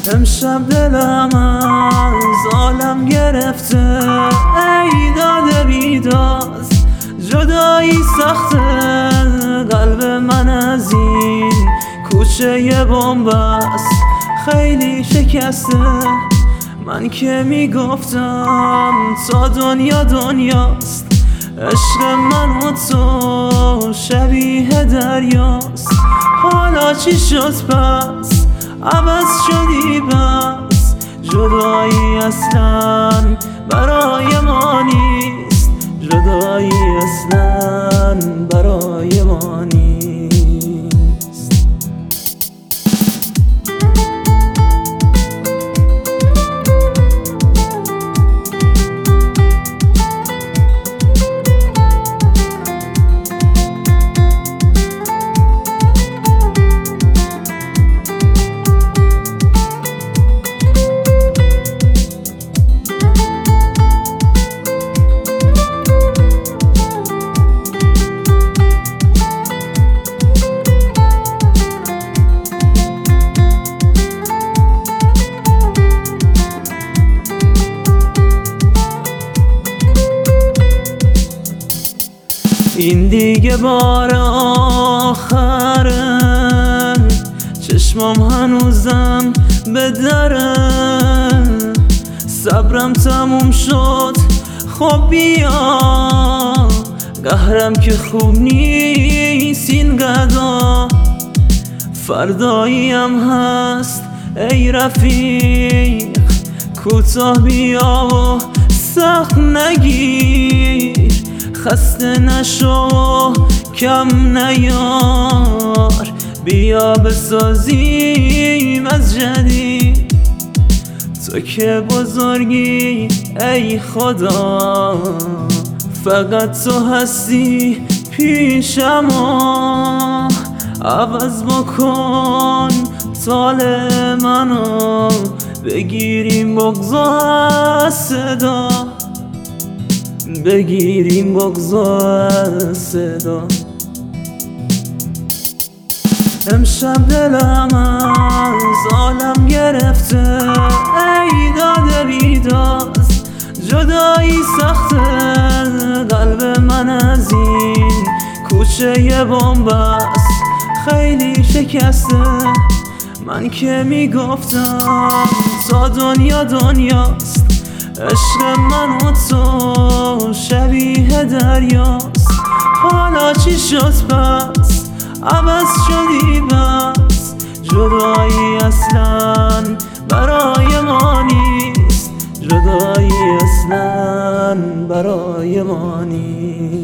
امشب دلم از عالم گرفته، ای داده بیداز جدایی سخته. قلب من از این کوچه بنبست خیلی شکسته. من که میگفتم تا دنیا دنیاست، عشق من و تو شبیه دریاست. حالا چی شد پس عوض شدی بس، جدایی اصلا برای ما نیست، جدایی اصلا برای ما نیست. این دیگه بار آخره، چشمام هنوزم به دره، صبرم تموم شد خب بیا. قهرم که خوب نیست این قدا، فرداییم هست ای رفیق. کوتاه بیا و سخت نگیر، خسته نشو کم نیار. بیا بسازیم از جدید، تو که بزرگی ای خدا. فقط تو هستی پیشم و عوض بکن طال منو. بگیریم بغض از صدا، بگیریم بغض از صدا. امشب دلم از عالم گرفته، ای داده بیداز جدایی سخته. قلب من از این کوچه بنبست خیلی شکسته. من که میگفتم تا دنیا دنیاست، عشق من و تو شبیه دریاست. حالا چی شد پس عوض شدی بس، جدایی اصلا برای ما نیست، جدایی اصلا برای ما نیست.